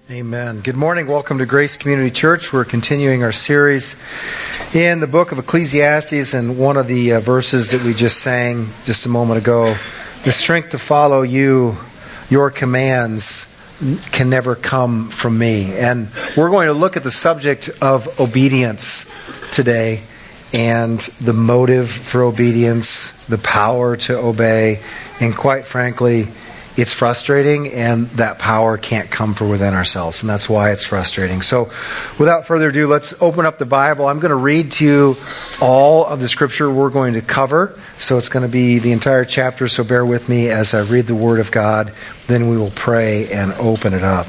Amen. Good morning. Welcome to Grace Community Church. We're continuing our series in the book of Ecclesiastes, and one of the verses that we just sang just a moment ago, the strength to follow you, your commands can never come from me. And we're going to look at the subject of obedience today and the motive for obedience, the power to obey, and quite frankly, it's frustrating, and that power can't come from within ourselves, and that's why it's frustrating. So without further ado, let's open up the Bible. I'm going to read to you all of the scripture we're going to cover. So it's going to be the entire chapter, so bear with me as I read the Word of God. Then we will pray and open it up.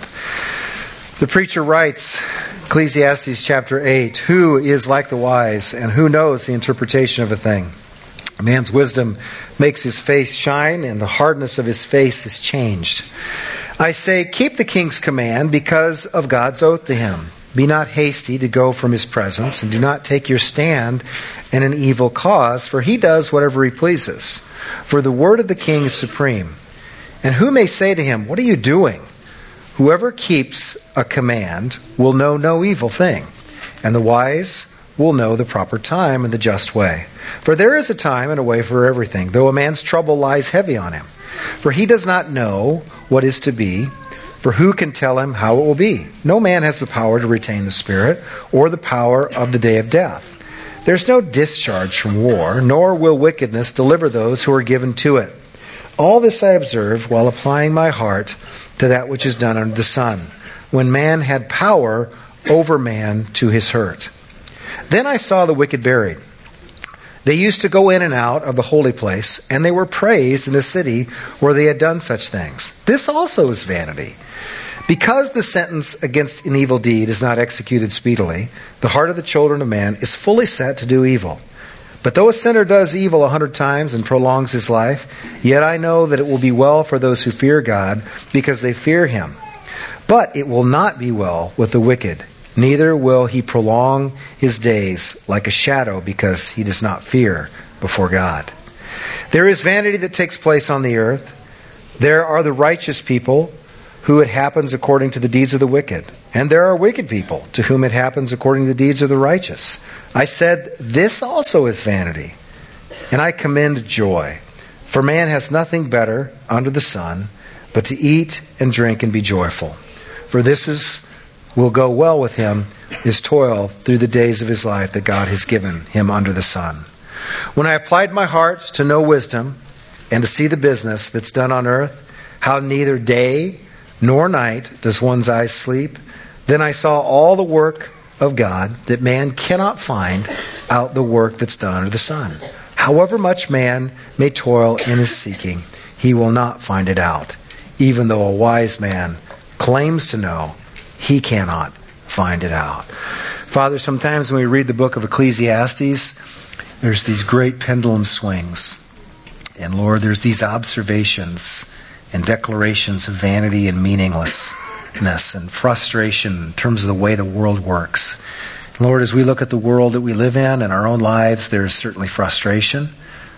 The preacher writes, Ecclesiastes chapter 8, "Who is like the wise, and who knows the interpretation of a thing? A man's wisdom makes his face shine, and the hardness of his face is changed. I say, keep the king's command because of God's oath to him. Be not hasty to go from his presence, and do not take your stand in an evil cause, for he does whatever he pleases. For the word of the king is supreme. And who may say to him, what are you doing? Whoever keeps a command will know no evil thing, and the wise will know the proper time and the just way. For there is a time and a way for everything, though a man's trouble lies heavy on him. For he does not know what is to be, for who can tell him how it will be? No man has the power to retain the spirit, or the power of the day of death. There is no discharge from war, nor will wickedness deliver those who are given to it. All this I observed while applying my heart to that which is done under the sun, when man had power over man to his hurt. Then I saw the wicked buried. They used to go in and out of the holy place, and they were praised in the city where they had done such things. This also is vanity. Because the sentence against an evil deed is not executed speedily, the heart of the children of man is fully set to do evil. But though a sinner does evil 100 times and prolongs his life, yet I know that it will be well for those who fear God, because they fear him. But it will not be well with the wicked. Neither will he prolong his days like a shadow, because he does not fear before God. There is vanity that takes place on the earth. There are the righteous people, who it happens according to the deeds of the wicked. And there are wicked people, to whom it happens according to the deeds of the righteous. I said, this also is vanity. And I commend joy. For man has nothing better under the sun, but to eat and drink and be joyful. For this will go well with him, his toil through the days of his life that God has given him under the sun. When I applied my heart to know wisdom and to see the business that's done on earth, how neither day nor night does one's eyes sleep, then I saw all the work of God, that man cannot find out the work that's done under the sun. However much man may toil in his seeking, he will not find it out. Even though a wise man claims to know, he cannot find it out. Father, sometimes when we read the book of Ecclesiastes, there's these great pendulum swings. And Lord, there's these observations and declarations of vanity and meaninglessness and frustration in terms of the way the world works. Lord, as we look at the world that we live in and our own lives, there's certainly frustration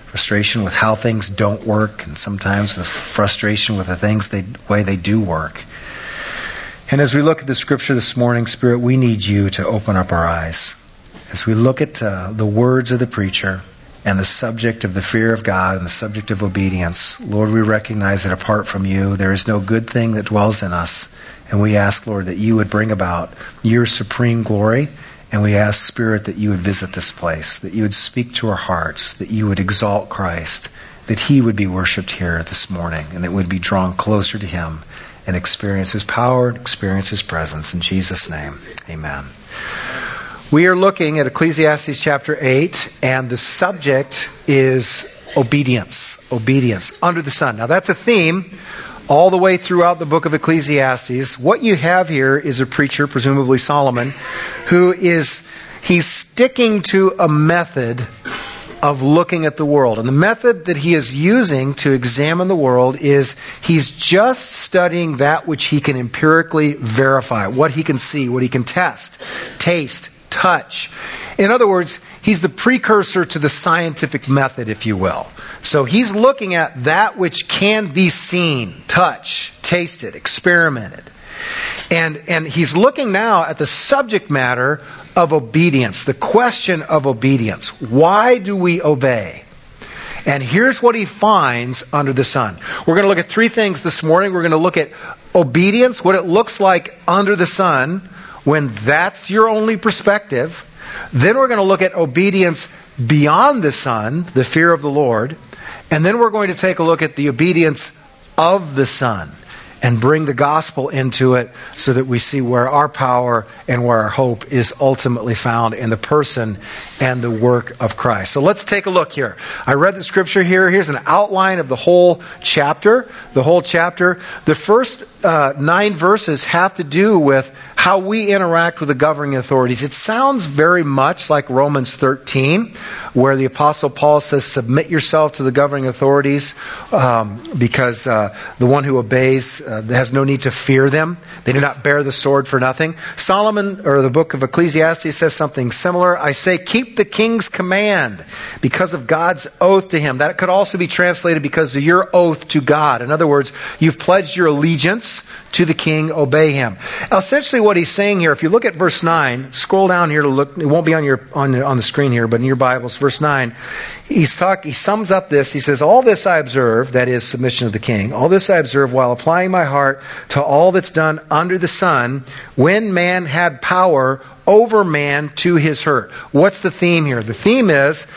with how things don't work, and sometimes with frustration with the way they do work. And as we look at the scripture this morning, Spirit, we need you to open up our eyes. As we look at the words of the preacher and the subject of the fear of God and the subject of obedience, Lord, we recognize that apart from you, there is no good thing that dwells in us. And we ask, Lord, that you would bring about your supreme glory. And we ask, Spirit, that you would visit this place, that you would speak to our hearts, that you would exalt Christ, that he would be worshipped here this morning, and that we'd be drawn closer to him and experience his power, and experience his presence. In Jesus' name, amen. We are looking at Ecclesiastes chapter 8, and the subject is obedience. Obedience under the sun. Now that's a theme all the way throughout the book of Ecclesiastes. What you have here is a preacher, presumably Solomon, he's sticking to a method of looking at the world. And the method that he is using to examine the world is he's just studying that which he can empirically verify, what he can see, what he can test, taste, touch. In other words, he's the precursor to the scientific method, if you will. So he's looking at that which can be seen, touched, tasted, experimented. And he's looking now at the subject matter of obedience, the question of obedience. Why do we obey? And here's what he finds under the sun. We're going to look at three things this morning. We're going to look at obedience, what it looks like under the sun when that's your only perspective. Then we're going to look at obedience beyond the sun, the fear of the Lord. And then we're going to take a look at the obedience of the Son and bring the gospel into it so that we see where our power and where our hope is ultimately found in the person and the work of Christ. So let's take a look here. I read the scripture here. Here's an outline of the whole chapter. The whole chapter. The first 9 verses have to do with how we interact with the governing authorities. It sounds very much like Romans 13, where the Apostle Paul says, submit yourself to the governing authorities because the one who obeys has no need to fear them. They do not bear the sword for nothing. Solomon, or the book of Ecclesiastes, says something similar. I say, keep the king's command because of God's oath to him. That could also be translated because of your oath to God. In other words, you've pledged your allegiance to the king, obey him. Essentially what he's saying here, if you look at verse 9, scroll down here to look, it won't be on the screen here, but in your Bibles, verse 9, he sums up this. He says, all this I observe, that is submission of the king, all this I observe while applying my heart to all that's done under the sun, when man had power over man to his hurt. What's the theme here? The theme is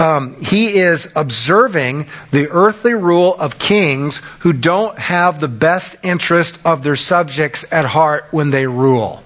he is observing the earthly rule of kings who don't have the best interest of their subjects at heart when they rule.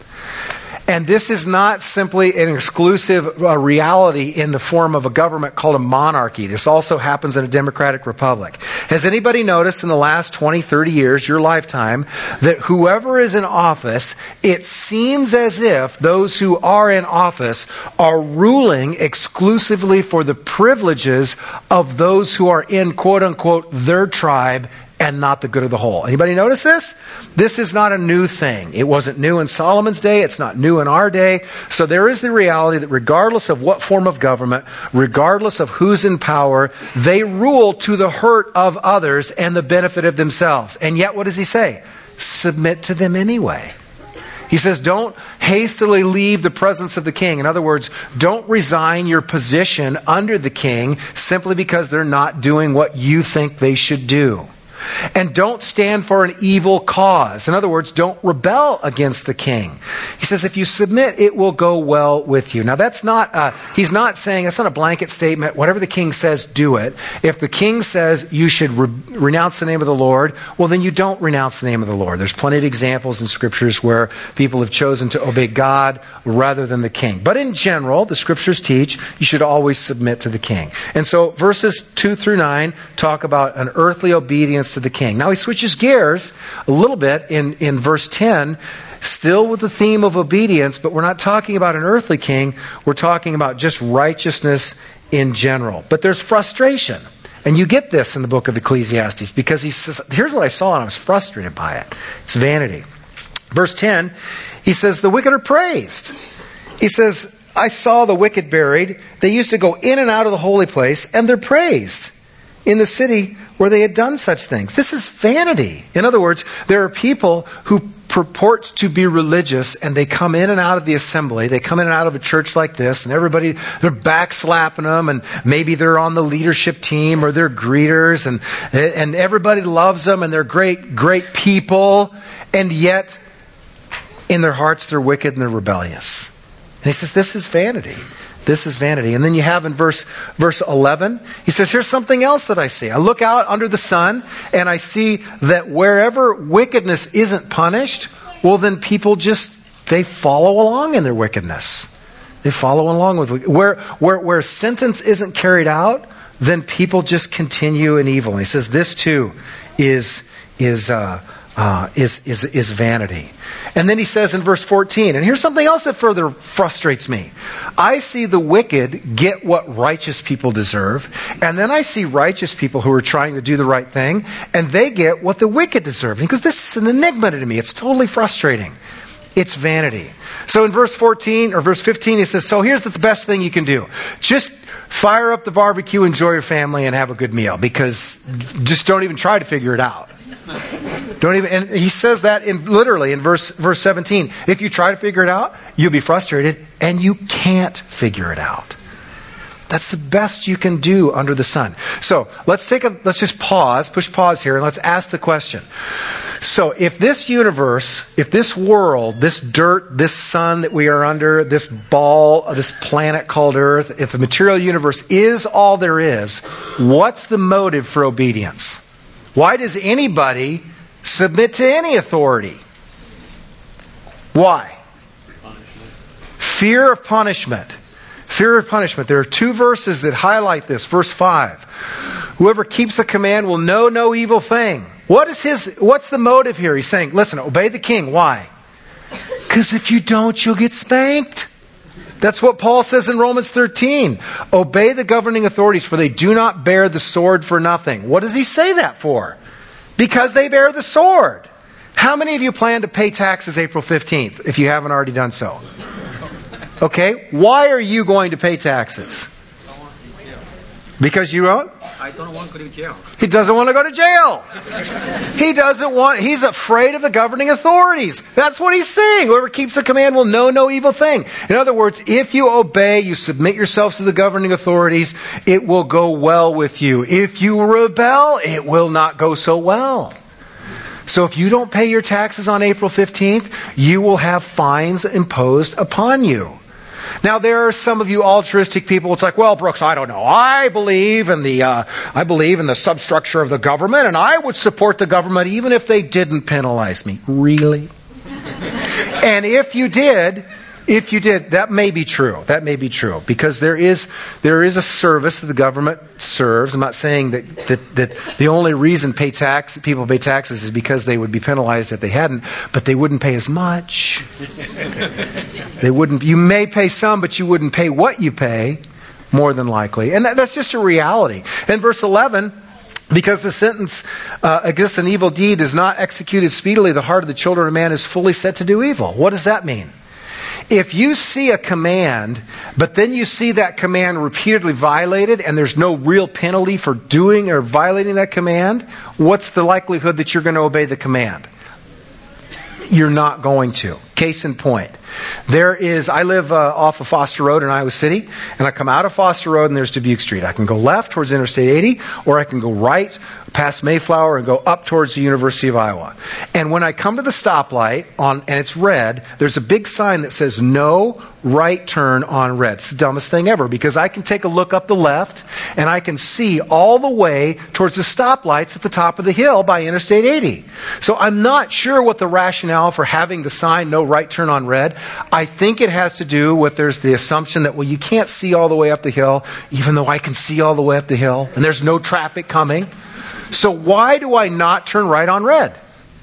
And this is not simply an exclusive reality in the form of a government called a monarchy. This also happens in a democratic republic. Has anybody noticed in the last 20, 30 years, your lifetime, that whoever is in office, it seems as if those who are in office are ruling exclusively for the privileges of those who are in, quote unquote, their tribe and not the good of the whole. Anybody notice this? This is not a new thing. It wasn't new in Solomon's day. It's not new in our day. So there is the reality that regardless of what form of government, regardless of who's in power, they rule to the hurt of others and the benefit of themselves. And yet, what does he say? Submit to them anyway. He says, don't hastily leave the presence of the king. In other words, don't resign your position under the king simply because they're not doing what you think they should do. And don't stand for an evil cause. In other words, don't rebel against the king. He says, if you submit, it will go well with you. Now, that's not, he's not saying, that's not a blanket statement. Whatever the king says, do it. If the king says you should renounce the name of the Lord, well, then you don't renounce the name of the Lord. There's plenty of examples in scriptures where people have chosen to obey God rather than the king. But in general, the scriptures teach you should always submit to the king. And so verses 2 through 9 talk about an earthly obedience to the king. Now he switches gears a little bit in verse 10, still with the theme of obedience, but we're not talking about an earthly king. We're talking about just righteousness in general. But there's frustration. And you get this in the book of Ecclesiastes because he says, here's what I saw and I was frustrated by it. It's vanity. Verse 10, he says, the wicked are praised. He says, I saw the wicked buried. They used to go in and out of the holy place and they're praised in the city where they had done such things. This is vanity. In other words, there are people who purport to be religious and they come in and out of the assembly. They come in and out of a church like this and everybody, they're backslapping them and maybe they're on the leadership team or they're greeters and everybody loves them and they're great people. And yet in their hearts they're wicked and they're rebellious. And he says this is vanity. This is vanity. And then you have in verse 11, he says, here's something else that I see. I look out under the sun and I see that wherever wickedness isn't punished, well then people they follow along in their wickedness. They follow along with where sentence isn't carried out, then people just continue in evil. And he says this too is vanity. And then he says in verse 14, and here's something else that further frustrates me. I see the wicked get what righteous people deserve, and then I see righteous people who are trying to do the right thing, and they get what the wicked deserve. Because this is an enigma to me. It's totally frustrating. It's vanity. So in verse 14 or verse 15, he says, so here's the best thing you can do. Just fire up the barbecue, enjoy your family, and have a good meal, because just don't even try to figure it out. Don't even, and he says that literally in verse 17. If you try to figure it out, you'll be frustrated, and you can't figure it out. That's the best you can do under the sun. So let's just push pause here, and let's ask the question. So if this universe, if this world, this dirt, this sun that we are under, this ball, this planet called Earth, if the material universe is all there is, what's the motive for obedience? Why does anybody submit to any authority? Why? Fear of punishment. Fear of punishment. There are two verses that highlight this. Verse 5. Whoever keeps a command will know no evil thing. What's the motive here? He's saying, listen, obey the king. Why? Because if you don't, you'll get spanked. That's what Paul says in Romans 13. Obey the governing authorities, for they do not bear the sword for nothing. What does he say that for? Because they bear the sword. How many of you plan to pay taxes April 15th, if you haven't already done so? Okay, why are you going to pay taxes? Because you don't? I don't want to go to jail. He doesn't want to go to jail. He's afraid of the governing authorities. That's what he's saying. Whoever keeps the command will know no evil thing. In other words, if you obey, you submit yourselves to the governing authorities, it will go well with you. If you rebel, it will not go so well. So if you don't pay your taxes on April 15th, you will have fines imposed upon you. Now, there are some of you altruistic people. It's like, well, Brooks, I don't know. I believe in the substructure of the government, and I would support the government even if they didn't penalize me. Really? And if you did, that may be true. That may be true, because there is a service that the government serves. I'm not saying that the only reason people pay taxes is because they would be penalized if they hadn't, but they wouldn't pay as much. You may pay some, but you wouldn't pay what you pay, more than likely. And that's just a reality. In verse 11, because the sentence against an evil deed is not executed speedily, the heart of the children of man is fully set to do evil. What does that mean? If you see a command, but then you see that command repeatedly violated and there's no real penalty for doing or violating that command, what's the likelihood that you're going to obey the command? You're not going to. Case in point. I live off of Foster Road in Iowa City, and I come out of Foster Road and there's Dubuque Street. I can go left towards Interstate 80, or I can go right past Mayflower and go up towards the University of Iowa. And when I come to the stoplight, and it's red, there's a big sign that says no right turn on red. It's the dumbest thing ever, because I can take a look up the left and I can see all the way towards the stoplights at the top of the hill by Interstate 80. So I'm not sure what the rationale for having the sign no right turn on red. I think it has to do with there's the assumption that, well, you can't see all the way up the hill, even though I can see all the way up the hill, and there's no traffic coming. So why do I not turn right on red?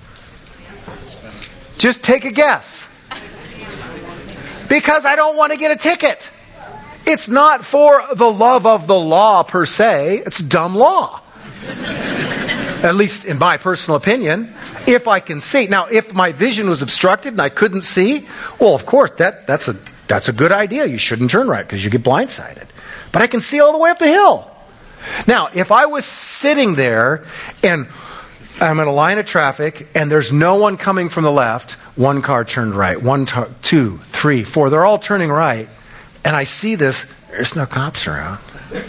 Just take a guess. Because I don't want to get a ticket. It's not for the love of the law per se. It's dumb law. At least in my personal opinion. If I can see. Now, if my vision was obstructed and I couldn't see, well, of course, that's a good idea. You shouldn't turn right because you get blindsided. But I can see all the way up the hill. Now, if I was sitting there and I'm in a line of traffic and there's no one coming from the left, one car turned right, 2, 3, 4, they're all turning right, and I see this, there's no cops around.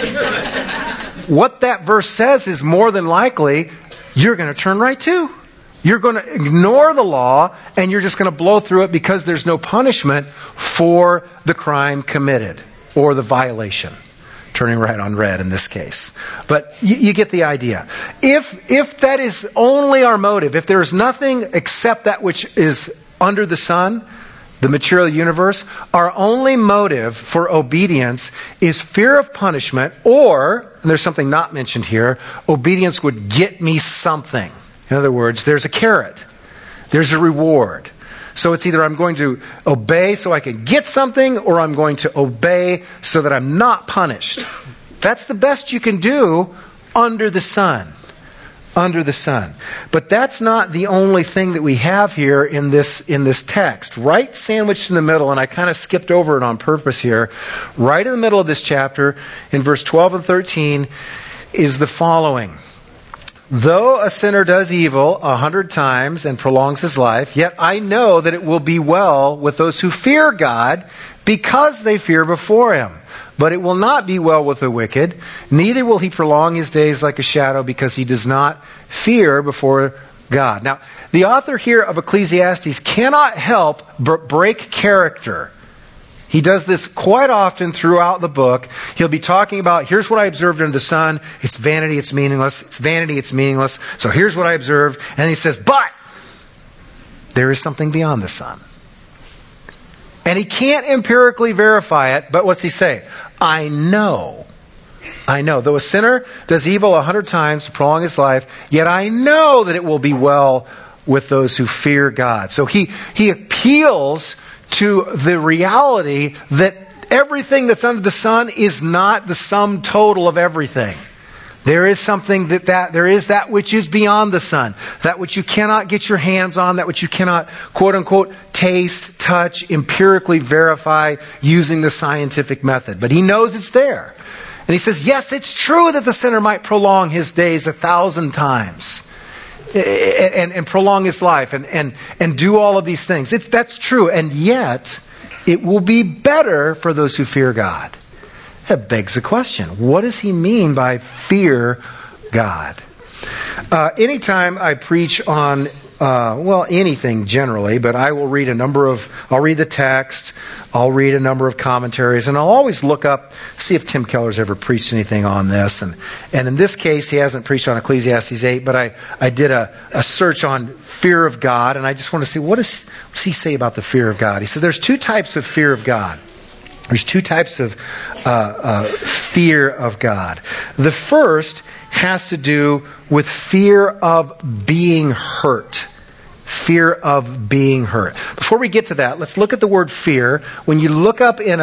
What that verse says is more than likely you're going to turn right too. You're going to ignore the law and you're just going to blow through it because there's no punishment for the crime committed or the violation. Turning right on red in this case. But you get the idea. If that is only our motive, if there is nothing except that which is under the sun, the material universe, our only motive for obedience is fear of punishment, or, and there's something not mentioned here, obedience would get me something. In other words, there's a carrot. There's a reward. So it's either I'm going to obey so I can get something, or I'm going to obey so that I'm not punished. That's the best you can do under the sun. Under the sun. But that's not the only thing that we have here in this text. Right sandwiched in the middle, and I kind of skipped over it on purpose here. Right in the middle of this chapter, in verse 12 and 13, is the following. though a sinner does evil 100 times and prolongs his life, yet I know that it will be well with those who fear God because they fear before him. But it will not be well with the wicked, neither will he prolong his days like a shadow because he does not fear before God. Now, the author here of Ecclesiastes cannot help but break character. He does this quite often throughout the book. He'll be talking about, here's what I observed under the sun. It's vanity, it's meaningless. It's vanity, it's meaningless. So here's what I observed. And he says, but there is something beyond the sun. And he can't empirically verify it, but what's he say? I know. Though a sinner does evil 100 times to prolong his life, yet I know that it will be well with those who fear God. So he appeals to the reality that everything that's under the sun is not the sum total of everything. There is something there is that which is beyond the sun, that which you cannot get your hands on, that which you cannot, quote unquote, taste, touch, empirically verify using the scientific method. But he knows it's there. And he says, yes, it's true that the sinner might prolong his days 1,000 times. And prolong his life and do all of these things. That's true. And yet, it will be better for those who fear God. That begs the question. What does he mean by fear God? Anytime I preach on, anything generally, but I will read I'll read the text, I'll read a number of commentaries, and I'll always look up, see if Tim Keller's ever preached anything on this. And in this case, he hasn't preached on Ecclesiastes 8, but I did a search on fear of God, and I just want to see, what does he say about the fear of God? He said there's two types of fear of God. There's two types of fear of God. The first has to do with fear of being hurt. Fear of being hurt. Before we get to that, let's look at the word fear. When you look up in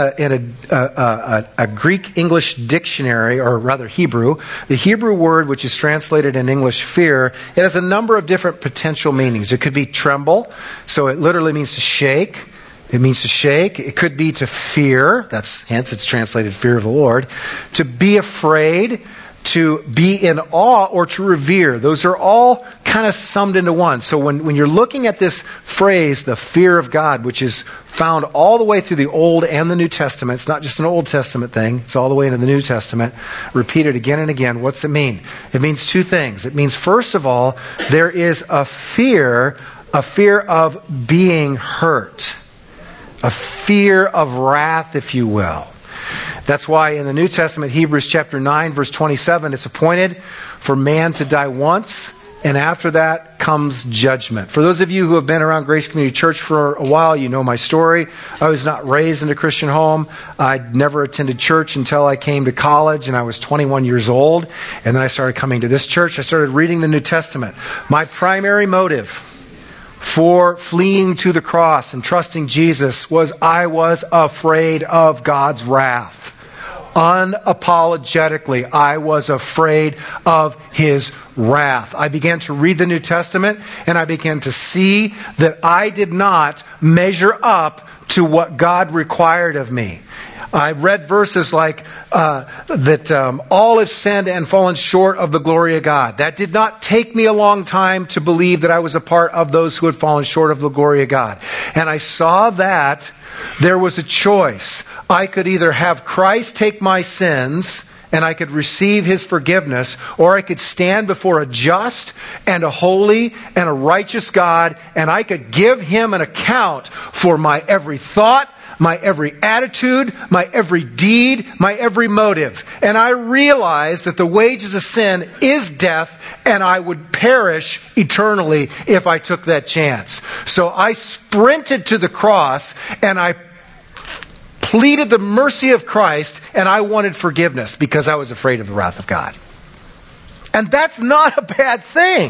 a Greek-English dictionary, or rather Hebrew, the Hebrew word which is translated in English fear, it has a number of different potential meanings. It could be tremble, so it literally means to shake. It means to shake. It could be to fear. Hence it's translated fear of the Lord. To be afraid, to be in awe, or to revere. Those are all kind of summed into one. So when you're looking at this phrase, the fear of God, which is found all the way through the Old and the New Testament, it's not just an Old Testament thing, it's all the way into the New Testament, repeated again and again. What's it mean? It means two things. It means, first of all, there is a fear of being hurt. A fear of wrath, if you will. That's why in the New Testament, Hebrews chapter 9, verse 27, it's appointed for man to die once, and after that comes judgment. For those of you who have been around Grace Community Church for a while, you know my story. I was not raised in a Christian home. I'd never attended church until I came to college, and I was 21 years old. And then I started coming to this church. I started reading the New Testament. My primary motive for fleeing to the cross and trusting Jesus was I was afraid of God's wrath. Unapologetically, I was afraid of His wrath. I began to read the New Testament, and I began to see that I did not measure up to what God required of me. I read verses like that all have sinned and fallen short of the glory of God. That did not take me a long time to believe that I was a part of those who had fallen short of the glory of God. And I saw that there was a choice. I could either have Christ take my sins and I could receive His forgiveness, or I could stand before a just and a holy and a righteous God, and I could give Him an account for my every thought, my every attitude, my every deed, my every motive. And I realized that the wages of sin is death, and I would perish eternally if I took that chance. So I sprinted to the cross, and I pleaded the mercy of Christ, and I wanted forgiveness because I was afraid of the wrath of God. And that's not a bad thing.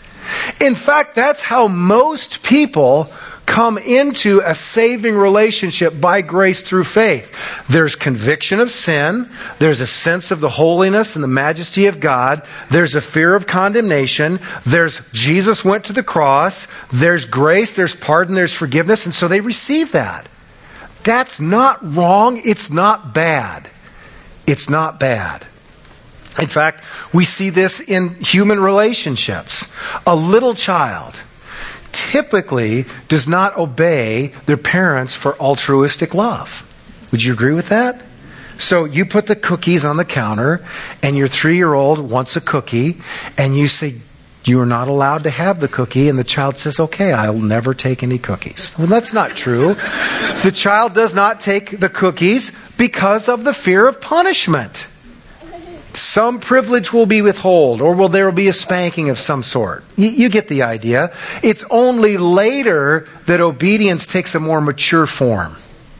In fact, that's how most people come into a saving relationship by grace through faith. There's conviction of sin. There's a sense of the holiness and the majesty of God. There's a fear of condemnation. There's Jesus went to the cross. There's grace. There's pardon. There's forgiveness. And so they receive that. That's not wrong. It's not bad. It's not bad. In fact, we see this in human relationships. A little child typically does not obey their parents for altruistic love. Would you agree with that? So you put the cookies on the counter, and your 3-year-old wants a cookie, and you say, you are not allowed to have the cookie, and the child says, okay, I'll never take any cookies. Well, that's not true. The child does not take the cookies because of the fear of punishment. Some privilege will be withheld, or there will be a spanking of some sort. You get the idea. It's only later that obedience takes a more mature form.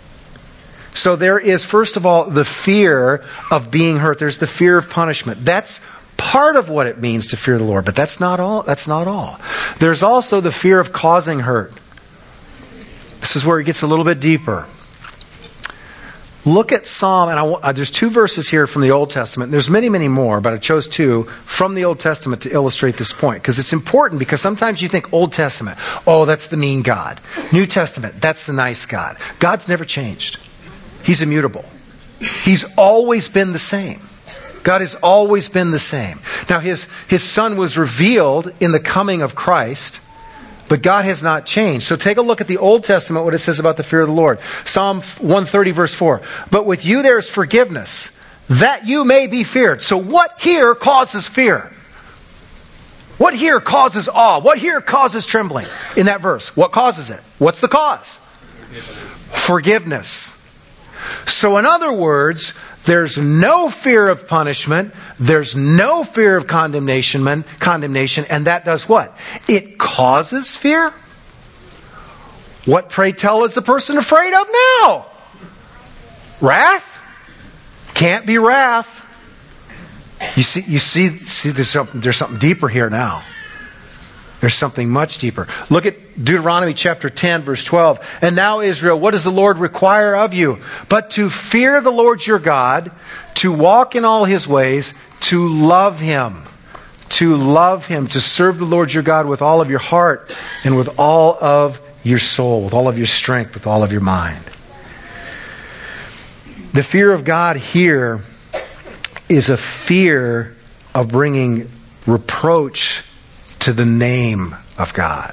So there is, first of all, the fear of being hurt. There's the fear of punishment. That's part of what it means to fear the Lord, but that's not all. That's not all. There's also the fear of causing hurt. This is where it gets a little bit deeper. Look at Psalm, and there's 2 verses here from the Old Testament. There's many, many more, but I chose 2 from the Old Testament to illustrate this point. Because it's important, because sometimes you think Old Testament, oh, that's the mean God. New Testament, that's the nice God. God's never changed. He's immutable. He's always been the same. God has always been the same. Now, his Son was revealed in the coming of Christ, but God has not changed. So take a look at the Old Testament, what it says about the fear of the Lord. Psalm 130, verse 4. But with you there is forgiveness, that you may be feared. So what here causes fear? What here causes awe? What here causes trembling in that verse? What causes it? What's the cause? Forgiveness. So in other words, there's no fear of punishment. There's no fear of condemnation, and that does what? It causes fear. What, pray tell, is the person afraid of now? Wrath? Can't be wrath. You see there's something deeper here now. There's something much deeper. Look at Deuteronomy chapter 10, verse 12. And now, Israel, what does the Lord require of you? But to fear the Lord your God, to walk in all his ways, to love him. To love him, to serve the Lord your God with all of your heart and with all of your soul, with all of your strength, with all of your mind. The fear of God here is a fear of bringing reproach to the name of God.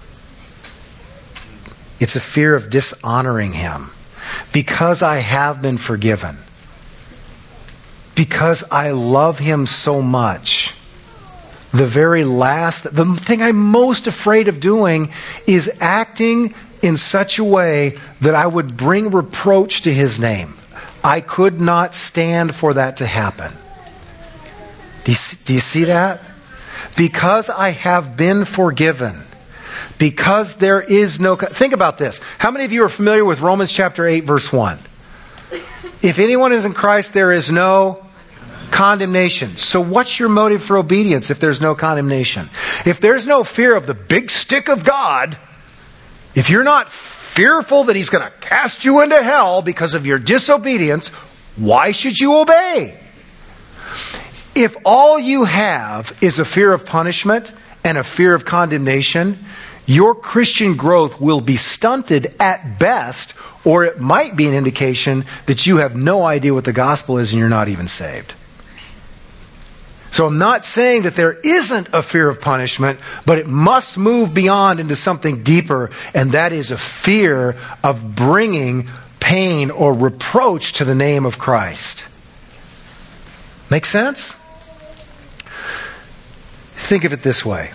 It's a fear of dishonoring him. Because I have been forgiven, because I love him so much, the thing I'm most afraid of doing is acting in such a way that I would bring reproach to his name. I could not stand for that to happen. Do you see that? Because I have been forgiven, because there is no... Think about this. How many of you are familiar with Romans chapter 8, verse 1? If anyone is in Christ, there is no condemnation. So what's your motive for obedience if there's no condemnation? If there's no fear of the big stick of God, if you're not fearful that he's going to cast you into hell because of your disobedience, why should you obey? If all you have is a fear of punishment and a fear of condemnation, your Christian growth will be stunted at best, or it might be an indication that you have no idea what the gospel is and you're not even saved. So I'm not saying that there isn't a fear of punishment, but it must move beyond into something deeper, and that is a fear of bringing pain or reproach to the name of Christ. Make sense? Think of it this way.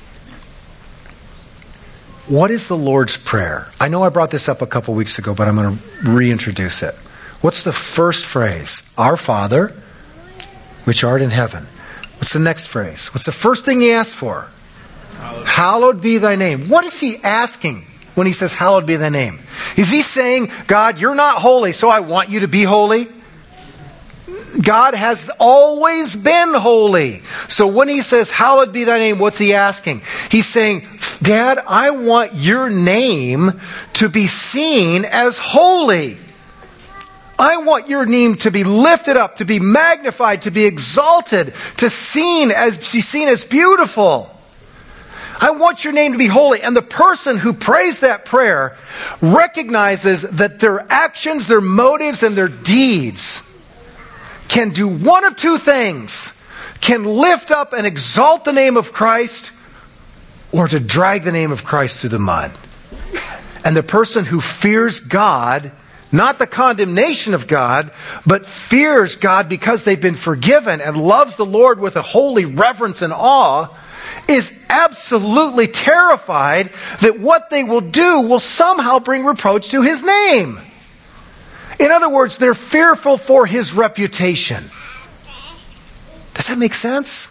What is the Lord's Prayer? I know I brought this up a couple weeks ago, but I'm going to reintroduce it. What's the first phrase? Our Father, which art in heaven. What's the next phrase? What's the first thing he asks for? Hallowed be thy name. What is he asking when he says, hallowed be thy name? Is he saying, God, you're not holy, so I want you to be holy? God has always been holy. So when he says, hallowed be thy name, what's he asking? He's saying, Dad, I want your name to be seen as holy. I want your name to be lifted up, to be magnified, to be exalted, to be seen as beautiful. I want your name to be holy. And the person who prays that prayer recognizes that their actions, their motives, and their deeds can do one of two things. Can lift up and exalt the name of Christ, or to drag the name of Christ through the mud. And the person who fears God, not the condemnation of God, but fears God because they've been forgiven and loves the Lord with a holy reverence and awe, is absolutely terrified that what they will do will somehow bring reproach to His name. In other words, they're fearful for His reputation. Does that make sense?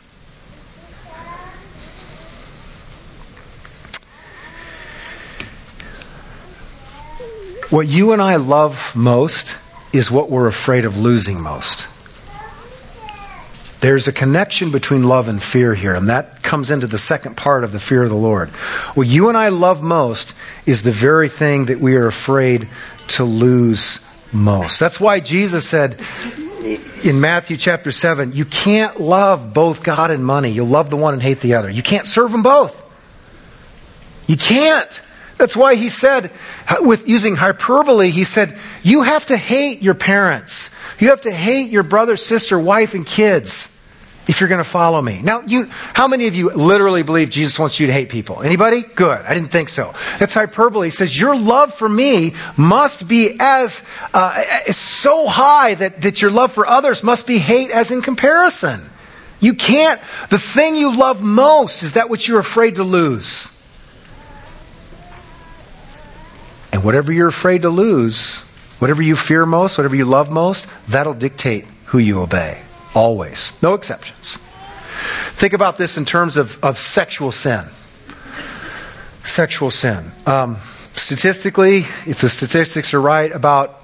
What you and I love most is what we're afraid of losing most. There's a connection between love and fear here, and that comes into the second part of the fear of the Lord. What you and I love most is the very thing that we are afraid to lose most. That's why Jesus said in Matthew chapter 7, you can't love both God and money. You'll love the one and hate the other. You can't serve them both. You can't. That's why He said, with using hyperbole, He said, you have to hate your parents. You have to hate your brother, sister, wife, and kids if you're going to follow me. Now, how many of you literally believe Jesus wants you to hate people? Anybody? Good. I didn't think so. That's hyperbole. He says, your love for me must be so high that your love for others must be hate as in comparison. You can't. The thing you love most, is that what you're afraid to lose? And whatever you're afraid to lose, whatever you fear most, whatever you love most, that'll dictate who you obey. Always. No exceptions. Think about this in terms of sexual sin. Sexual sin. Statistically, if the statistics are right, about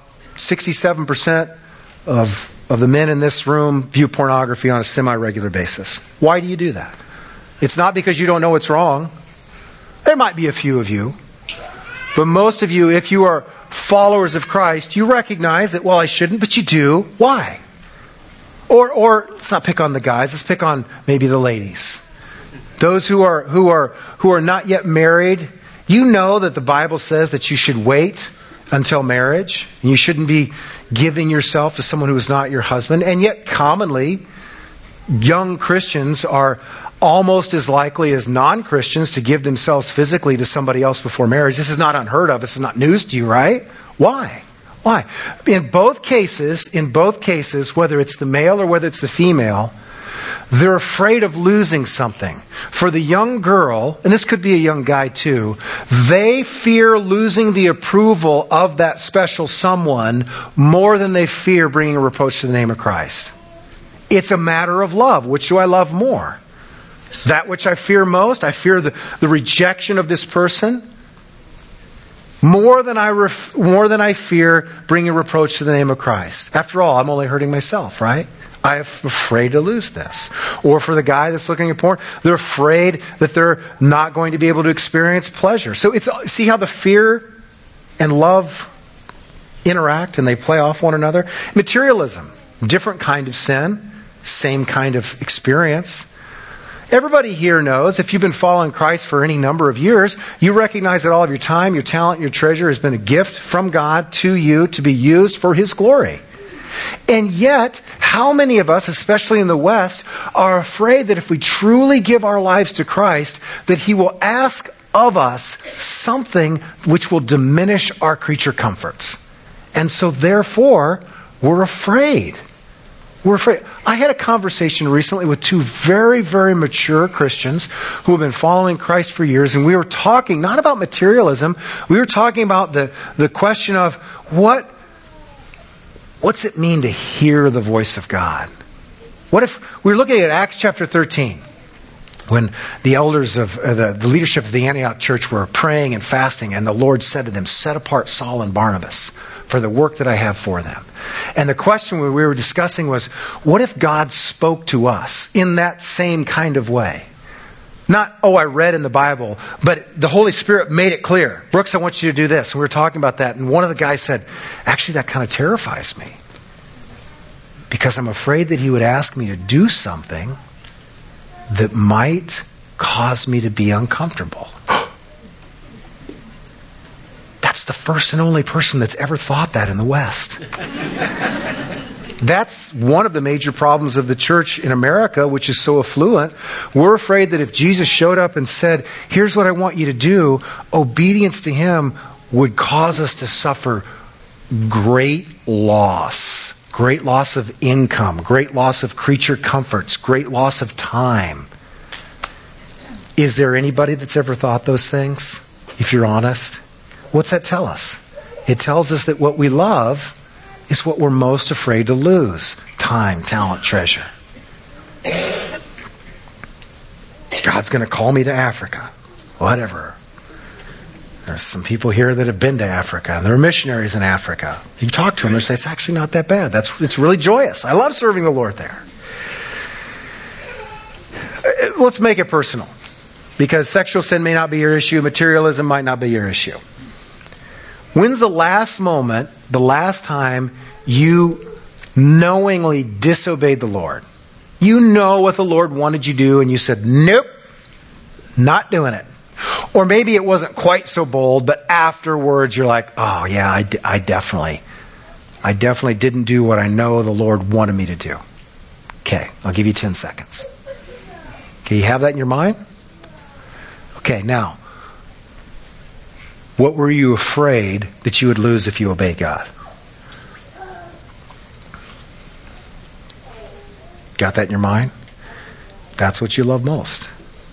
67% of the men in this room view pornography on a semi-regular basis. Why do you do that? It's not because you don't know it's wrong. There might be a few of you. But most of you, if you are followers of Christ, you recognize that, well, I shouldn't, but you do. Why? Or let's not pick on the guys. Let's pick on maybe the ladies. Those who are not yet married, you know that the Bible says that you should wait until marriage. And you shouldn't be giving yourself to someone who is not your husband. And yet, commonly, young Christians are almost as likely as non-Christians to give themselves physically to somebody else before marriage. This is not unheard of. This is not news to you, right? Why? Why? In both cases, whether it's the male or whether it's the female, they're afraid of losing something. For the young girl, and this could be a young guy too, they fear losing the approval of that special someone more than they fear bringing a reproach to the name of Christ. It's a matter of love. Which do I love more? That which I fear most, I fear the rejection of this person, more than I fear bringing a reproach to the name of Christ. After all, I'm only hurting myself, right? I'm afraid to lose this. Or for the guy that's looking at porn, they're afraid that they're not going to be able to experience pleasure. So see how the fear and love interact and they play off one another? Materialism, different kind of sin, same kind of experience. Everybody here knows, if you've been following Christ for any number of years, you recognize that all of your time, your talent, your treasure has been a gift from God to you to be used for His glory. And yet, how many of us, especially in the West, are afraid that if we truly give our lives to Christ, that He will ask of us something which will diminish our creature comforts. And so therefore, we're afraid. We're afraid. I had a conversation recently with two very, very mature Christians who have been following Christ for years, and we were talking not about materialism, we were talking about the question of what's it mean to hear the voice of God? What if we were looking at Acts chapter 13, when the elders of the leadership of the Antioch church were praying and fasting, and the Lord said to them, set apart Saul and Barnabas for the work that I have for them. And the question we were discussing was, what if God spoke to us in that same kind of way? Not, I read in the Bible, but the Holy Spirit made it clear. Brooks, I want you to do this. And we were talking about that. And one of the guys said, actually, that kind of terrifies me. Because I'm afraid that He would ask me to do something that might cause me to be uncomfortable. That's the first and only person that's ever thought that in the West. That's one of the major problems of the church in America, which is so affluent. We're afraid that if Jesus showed up and said, here's what I want you to do, obedience to him would cause us to suffer great loss of income, great loss of creature comforts, great loss of time. Is there anybody that's ever thought those things, if you're honest? What's that tell us? It tells us that what we love is what we're most afraid to lose. Time, talent, treasure. God's going to call me to Africa. Whatever. There's some people here that have been to Africa, and they're missionaries in Africa. You talk to them, they say, it's actually not that bad. It's really joyous. I love serving the Lord there. Let's make it personal, because sexual sin may not be your issue, materialism might not be your issue. When's the last time you knowingly disobeyed the Lord? You know what the Lord wanted you to do, and you said, nope, not doing it. Or maybe it wasn't quite so bold, but afterwards you're like, oh yeah, I definitely didn't do what I know the Lord wanted me to do. Okay, I'll give you 10 seconds. Okay, you have that in your mind? Okay, now, what were you afraid that you would lose if you obeyed God? Got that in your mind? That's what you love most.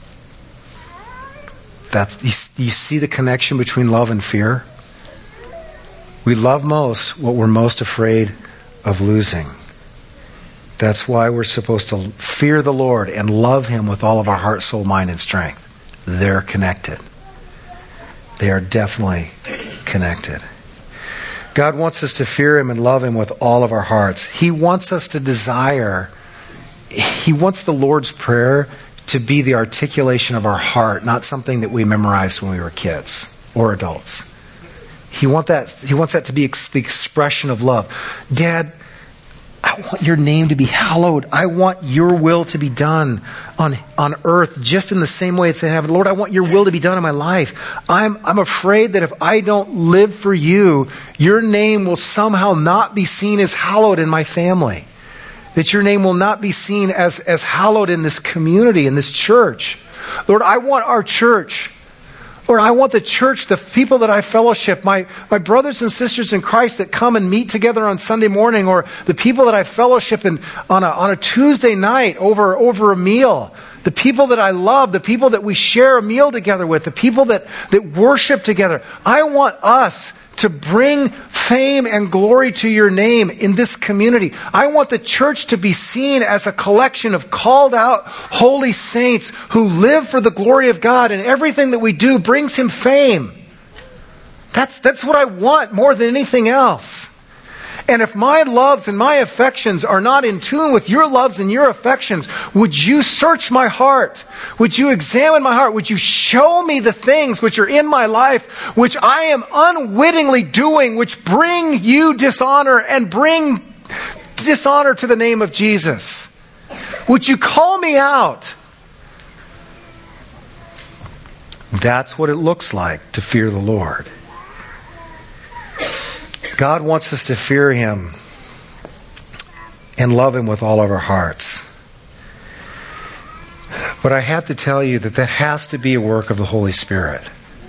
You see the connection between love and fear? We love most what we're most afraid of losing. That's why we're supposed to fear the Lord and love him with all of our heart, soul, mind, and strength. They're connected. They are definitely connected. God wants us to fear him and love him with all of our hearts. He wants us to desire. He wants the Lord's Prayer to be the articulation of our heart, not something that we memorized when we were kids or adults. He wants that to be the expression of love. Dad, I want your name to be hallowed. I want your will to be done on earth just in the same way it's in heaven. Lord, I want your will to be done in my life. I'm afraid that if I don't live for you, your name will somehow not be seen as hallowed in my family. That your name will not be seen as hallowed in this community, in this church. Lord, I want our church. Lord, I want the church, the people that I fellowship, my brothers and sisters in Christ that come and meet together on Sunday morning, or the people that I fellowship on a Tuesday night over a meal. The people that I love, the people that we share a meal together with, the people that worship together. I want us to bring fame and glory to your name in this community. I want the church to be seen as a collection of called out holy saints who live for the glory of God, and everything that we do brings him fame. That's what I want more than anything else. And if my loves and my affections are not in tune with your loves and your affections, would you search my heart? Would you examine my heart? Would you show me the things which are in my life, which I am unwittingly doing, which bring you dishonor and bring dishonor to the name of Jesus? Would you call me out? That's what it looks like to fear the Lord. God wants us to fear him and love him with all of our hearts. But I have to tell you that has to be a work of the Holy Spirit.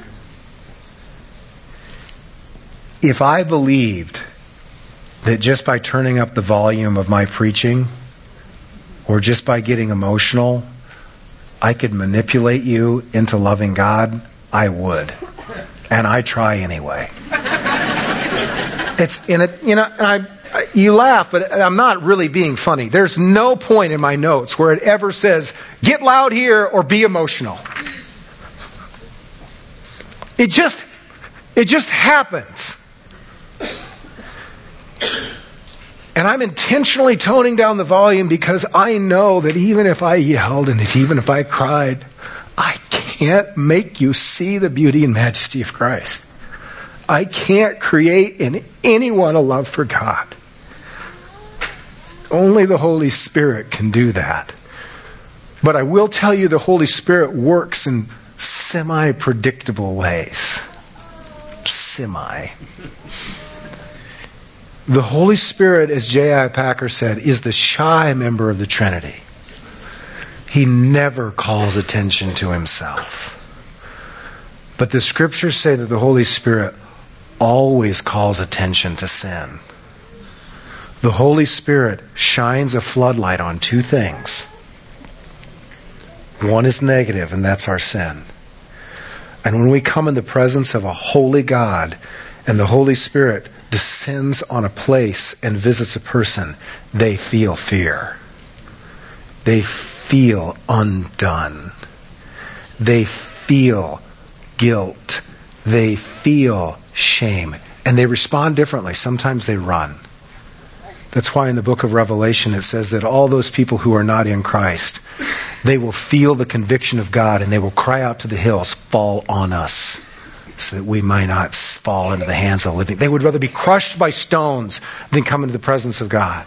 If I believed that just by turning up the volume of my preaching, or just by getting emotional, I could manipulate you into loving God, I would. And I try anyway. It's in it, and you laugh, but I'm not really being funny. There's no point in my notes where it ever says, get loud here or be emotional. It just happens. And I'm intentionally toning down the volume because I know that even if I yelled and even if I cried, I can't make you see the beauty and majesty of Christ. I can't create in anyone a love for God. Only the Holy Spirit can do that. But I will tell you the Holy Spirit works in semi-predictable ways. The Holy Spirit, as J.I. Packer said, is the shy member of the Trinity. He never calls attention to himself. But the Scriptures say that the Holy Spirit always calls attention to sin. The Holy Spirit shines a floodlight on two things. One is negative, and that's our sin. And when we come in the presence of a holy God, and the Holy Spirit descends on a place and visits a person, they feel fear. They feel undone. They feel guilt. They feel shame. And they respond differently. Sometimes they run. That's why in the book of Revelation it says that all those people who are not in Christ, they will feel the conviction of God and they will cry out to the hills, fall on us, so that we might not fall into the hands of the living. They would rather be crushed by stones than come into the presence of God.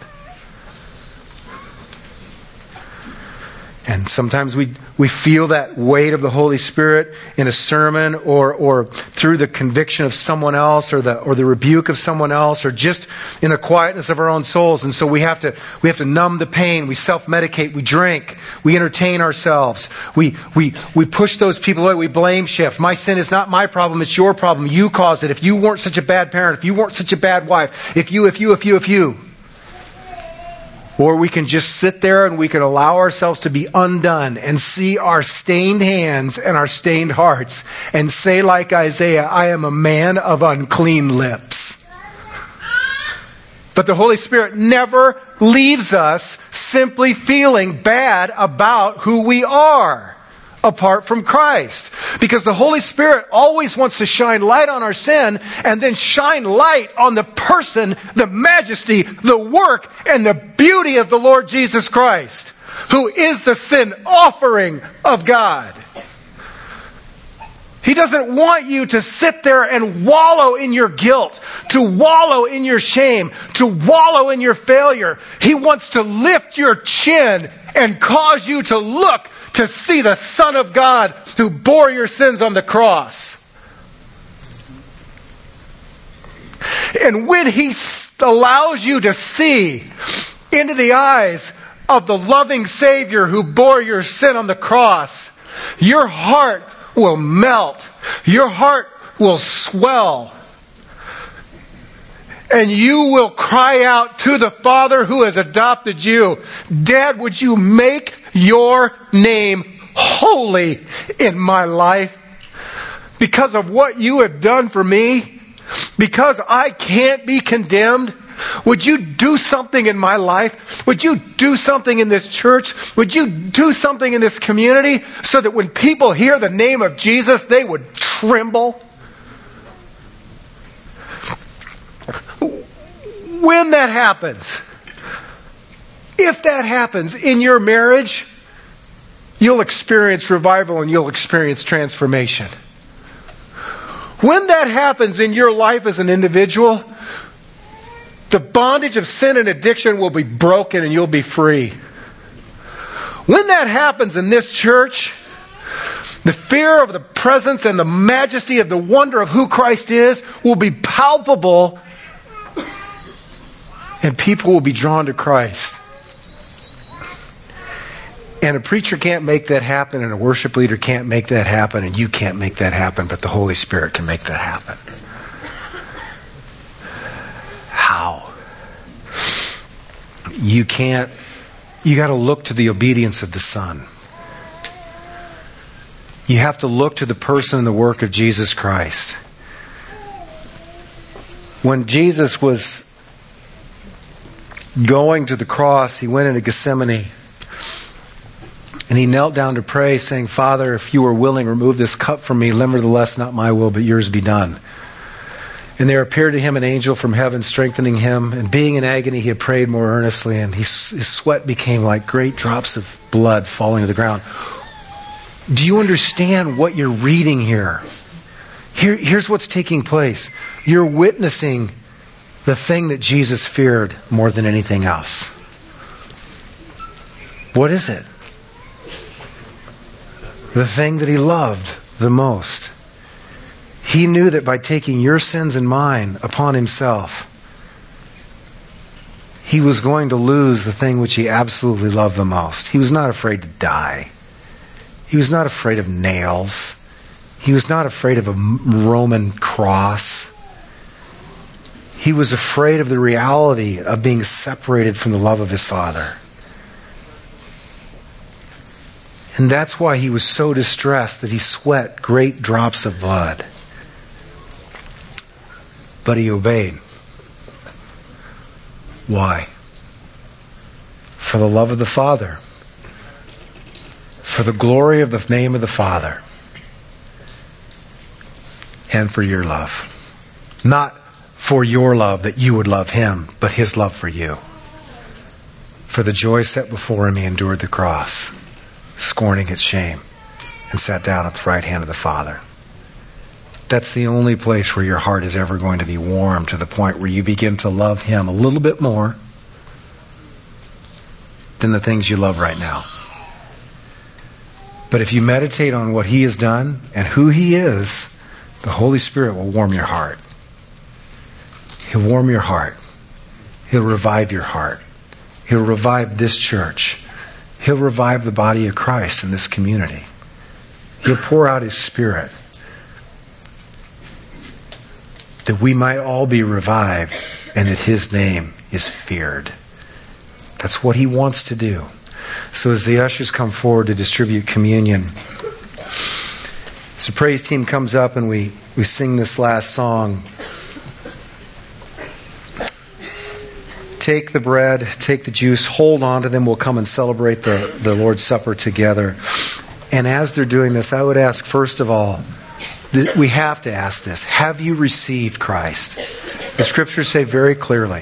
And sometimes we feel that weight of the Holy Spirit in a sermon or through the conviction of someone else or the rebuke of someone else or just in the quietness of our own souls. And so we have to numb the pain. We self-medicate. We drink. We entertain ourselves. We push those people away. We blame shift. My sin is not my problem. It's your problem. You caused it. If you weren't such a bad parent, if you weren't such a bad wife, if you. Or we can just sit there and we can allow ourselves to be undone and see our stained hands and our stained hearts and say like Isaiah, I am a man of unclean lips. But the Holy Spirit never leaves us simply feeling bad about who we are apart from Christ. Because the Holy Spirit always wants to shine light on our sin and then shine light on the person, the majesty, the work, and the beauty of the Lord Jesus Christ, who is the sin offering of God. He doesn't want you to sit there and wallow in your guilt, to wallow in your shame, to wallow in your failure. He wants to lift your chin and cause you to look to see the Son of God who bore your sins on the cross. And when He allows you to see into the eyes of the loving Savior who bore your sin on the cross, your heart will melt. Your heart will swell. And you will cry out to the Father who has adopted you, Dad, would you make your name holy in my life? Because of what you have done for me? Because I can't be condemned? Would you do something in my life? Would you do something in this church? Would you do something in this community so that when people hear the name of Jesus, they would tremble? When that happens, if that happens in your marriage, you'll experience revival and you'll experience transformation. When that happens in your life as an individual, the bondage of sin and addiction will be broken and you'll be free. When that happens in this church, the fear of the presence and the majesty of the wonder of who Christ is will be palpable, and people will be drawn to Christ. And a preacher can't make that happen, and a worship leader can't make that happen, and you can't make that happen, but the Holy Spirit can make that happen. How? You can't. You got to look to the obedience of the Son. You have to look to the person and the work of Jesus Christ. When Jesus was going to the cross, He went into Gethsemane and He knelt down to pray, saying, Father, if you are willing, remove this cup from me. Nevertheless, not my will, but yours be done. And there appeared to Him an angel from heaven, strengthening Him. And being in agony, He had prayed more earnestly, and his sweat became like great drops of blood falling to the ground. Do you understand what you're reading here? Here's what's taking place. You're witnessing the thing that Jesus feared more than anything else. What is it? The thing that He loved the most. He knew that by taking your sins and mine upon Himself, he was going to lose the thing which he absolutely loved the most. He was not afraid to die. He was not afraid of nails. He was not afraid of a Roman cross. He was afraid of the reality of being separated from the love of his Father. And that's why he was so distressed that he sweat great drops of blood. But he obeyed. Why? For the love of the Father. For the glory of the name of the Father. And for your love. Not for your love that you would love him, but his love for you. For the joy set before him, he endured the cross, scorning its shame, and sat down at the right hand of the Father. That's the only place where your heart is ever going to be warm, to the point where you begin to love him a little bit more than the things you love right now. But if you meditate on what he has done and who he is, the Holy Spirit will warm your heart. He'll warm your heart. He'll revive your heart. He'll revive this church. He'll revive the body of Christ in this community. He'll pour out his Spirit that we might all be revived and that his name is feared. That's what he wants to do. So as the ushers come forward to distribute communion, so praise team comes up and we sing this last song. Take the bread, take the juice, hold on to them. We'll come and celebrate the Lord's Supper together. And as they're doing this, I would ask, first of all, we have to ask this: have you received Christ? The scriptures say very clearly,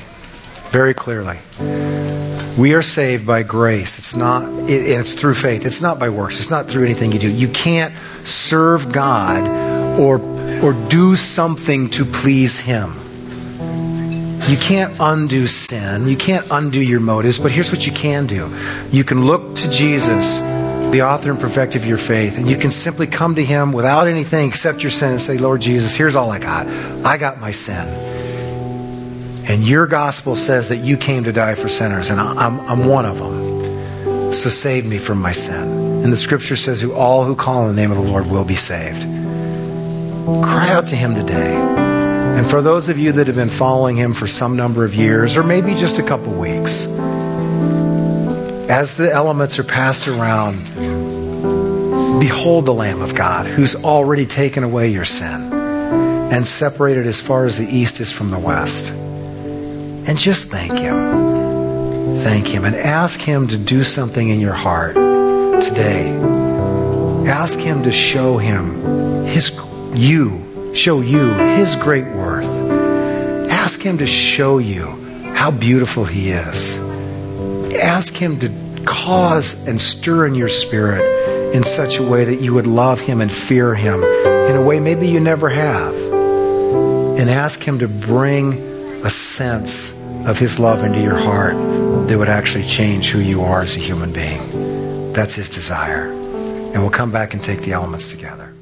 we are saved by grace. It's through faith. It's not by works. It's not through anything you do. You can't serve God or do something to please him. You can't undo sin. You can't undo your motives. But here's what you can do. You can look to Jesus, the author and perfecter of your faith, and you can simply come to him without anything except your sin and say, Lord Jesus, here's all I got. I got my sin. And your gospel says that you came to die for sinners, and I'm one of them. So save me from my sin. And the scripture says, all who call on the name of the Lord will be saved. Cry out to him today. And for those of you that have been following him for some number of years, or maybe just a couple weeks, as the elements are passed around, behold the Lamb of God who's already taken away your sin and separated as far as the east is from the west. And just thank him. Thank him and ask him to do something in your heart today. Ask him to show you his great worth. Ask him to show you how beautiful he is. Ask him to cause and stir in your spirit in such a way that you would love him and fear him in a way maybe you never have. And ask him to bring a sense of his love into your heart that would actually change who you are as a human being. That's his desire. And we'll come back and take the elements together.